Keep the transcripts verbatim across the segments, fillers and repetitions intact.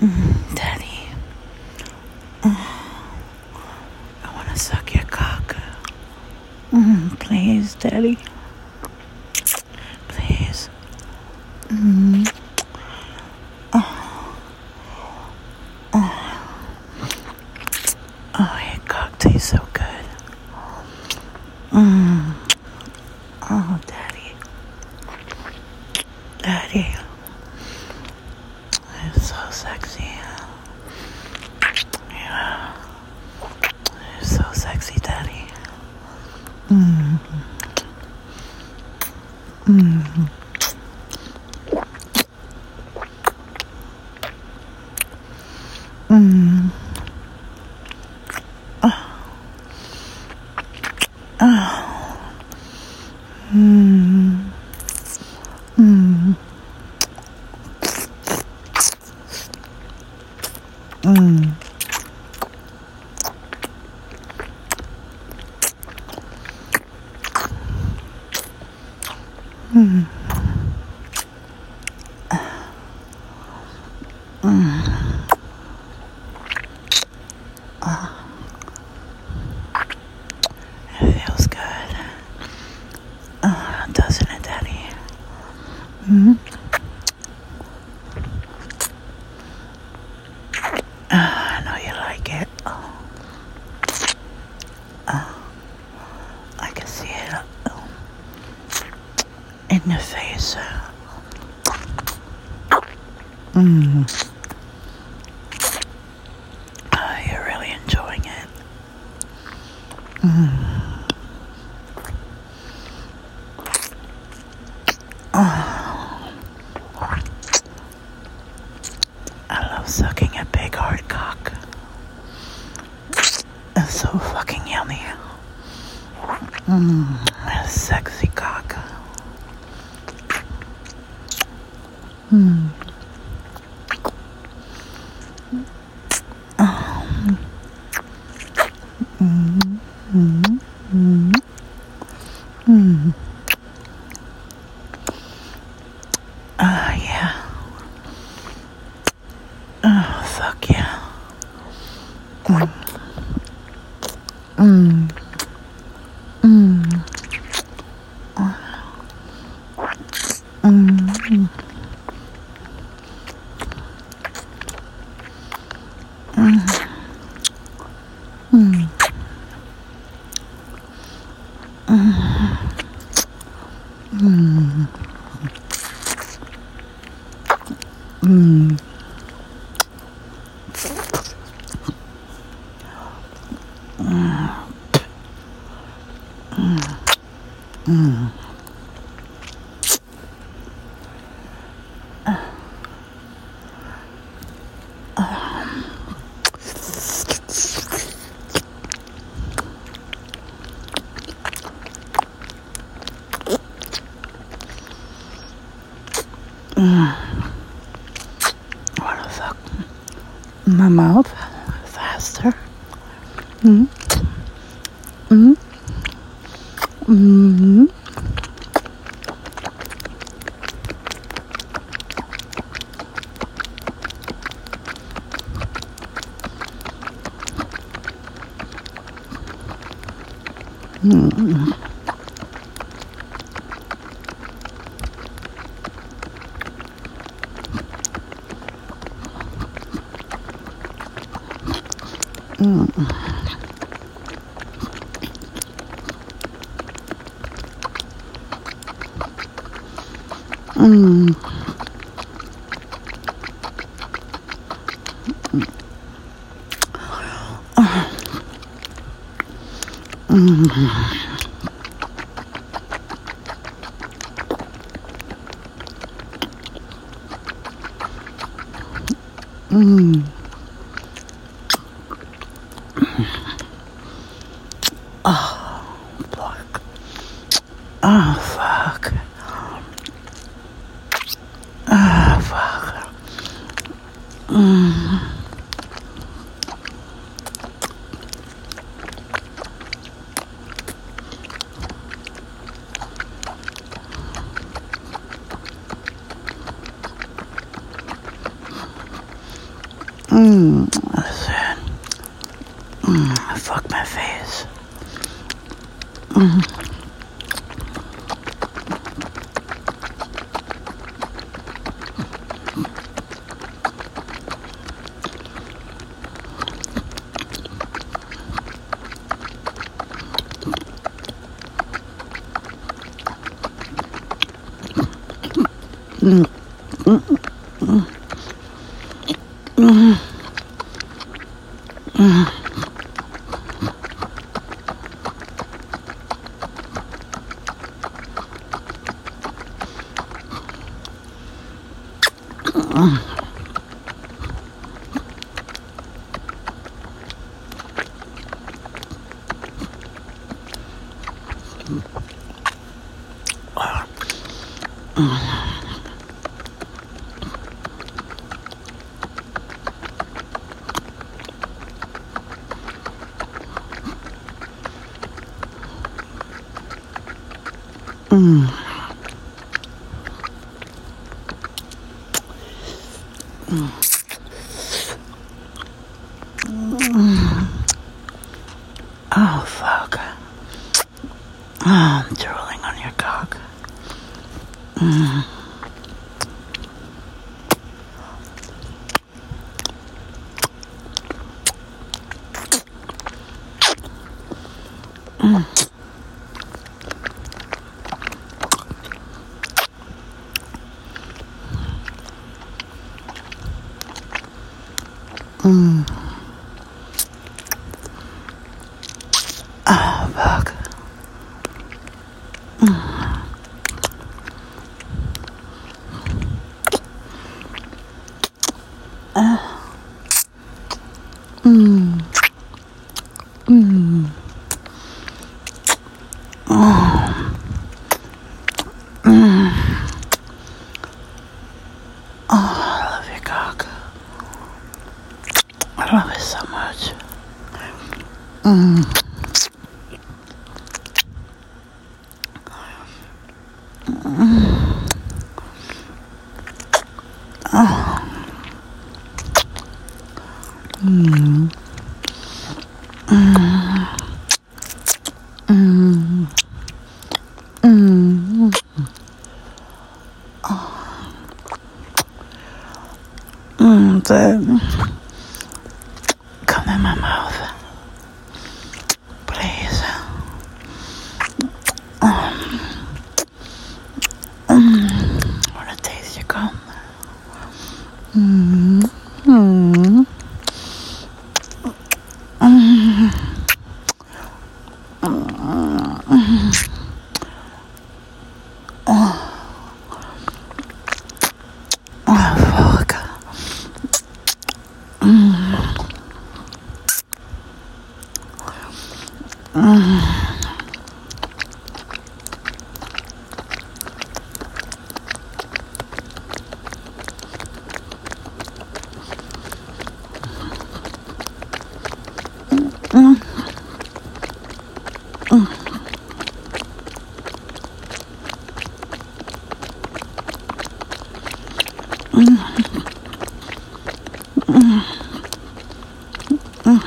Daddy, I want to suck your cock. Mm, please, Daddy. Please. Mm. Oh. Oh. Oh, your cock tastes so good. Mm. Oh, Daddy. Daddy. It's so sexy. Yeah. It's so sexy, Daddy. Mm. Mm. Mm. Oh. Oh. Mm. Mm. Mm. Mm. Mm. Oh. It feels good. Oh, doesn't it, Daddy? Mm. Oh, I know you like it. Oh. Oh. I can see it oh. in your face. Mm. Oh, you're really enjoying it. Mm. Oh. I love sucking a big hard cock. It's so fucking yummy. Mmm, a sexy cock. Mmm. Oh. Mmm. Mmm. Mmm. Mmm. Ah, yeah. Oh, fuck yeah. Mmm. Mmm. Mmm. Mmm. Mm. Mm. Mm. Mm. Mm. What the fuck? My mouth faster. Mm. Mm. Mm. Mm. Mm. Mm. Mm. Mm. Oh, fuck. Oh, fuck. Oh, fuck. Mm. Mmm, listen. Mmm, fuck my face. Mmm. Mm. Mm. Mm. Mm. Mm. Mm. Mm. Mm. Mm. Oh, fuck. Oh, I'm drooling on your cock. Mm. Mm. Mm. Oh, fuck. Mm. Uh. Mm. Mm. Oh. Mm. Oh, I love your cock. I love it so much. Mm. Mm. Oh. Mm. Mm. Mm. Mm. Oh. Mm. Then come in my mouth, please. Um. Mm. I wanna taste your cum. Mm. Mm. Mm. Mm. Oh. Oh, fuck. Mm. Mm. Mm. Mm. Mm. Mm. Mm.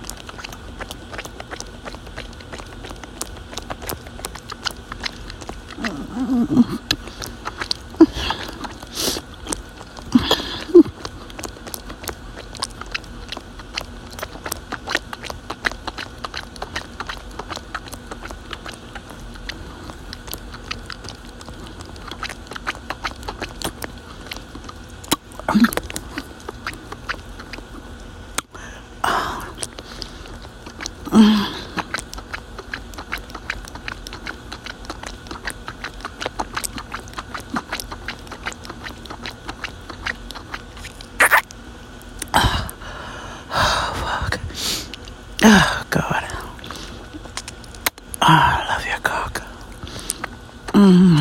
Oh, God. Oh, I love your cock. Mm.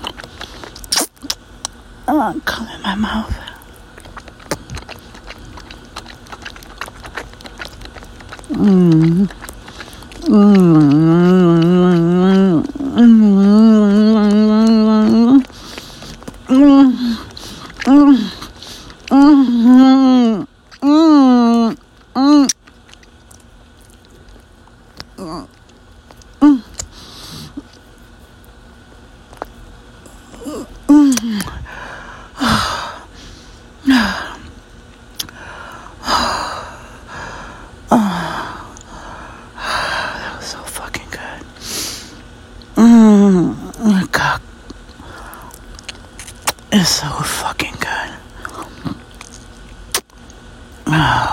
Oh, come in my mouth. Mm. Mm. Mm. Mm. Mm. Mm. Mm. That was so fucking good. Mmm, cock. It's so fucking good. Oh.